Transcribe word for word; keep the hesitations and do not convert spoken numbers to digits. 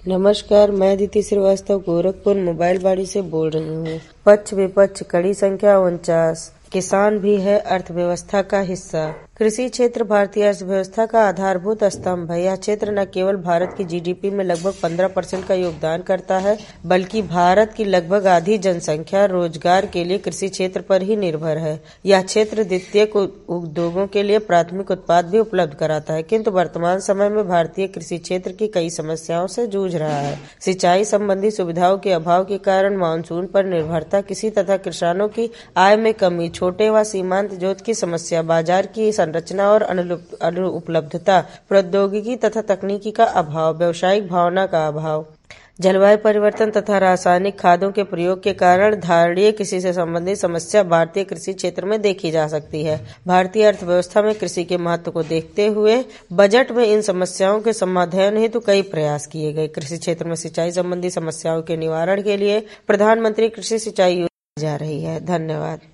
नमस्कार, मैं अदिति श्रीवास्तव गोरखपुर मोबाइल बाड़ी से बोल रही हूँ। पक्ष विपक्ष कड़ी संख्या उनचास। किसान भी है अर्थव्यवस्था का हिस्सा। कृषि क्षेत्र भारतीय अर्थव्यवस्था का आधारभूत स्तंभ है। यह क्षेत्र न केवल भारत की जीडीपी में लगभग पंद्रह परसेंट का योगदान करता है, बल्कि भारत की लगभग आधी जनसंख्या रोजगार के लिए कृषि क्षेत्र पर ही निर्भर है। यह क्षेत्र द्वितीयक उद्योगों के लिए प्राथमिक उत्पाद भी उपलब्ध कराता है, किंतु वर्तमान समय में भारतीय कृषि क्षेत्र की कई समस्याओं से जूझ रहा है। सिंचाई संबंधी सुविधाओं के अभाव के कारण मानसून पर निर्भरता, किसी तथा किसानों की आय में कमी, छोटे व सीमांत जोत की समस्या, बाजार की संरचना और अनुपलब्धता, प्रौद्योगिकी तथा तकनीकी का अभाव, व्यावसायिक भावना का अभाव, जलवायु परिवर्तन तथा रासायनिक खादों के प्रयोग के कारण धारणीय कृषि से संबंधित समस्या भारतीय कृषि क्षेत्र में देखी जा सकती है। भारतीय अर्थव्यवस्था में कृषि के महत्व को देखते हुए बजट में इन समस्याओं के समाधान हेतु कई प्रयास किए गए। कृषि क्षेत्र में सिंचाई संबंधी समस्याओं के निवारण के लिए प्रधानमंत्री कृषि सिंचाई योजना जा रही है। धन्यवाद।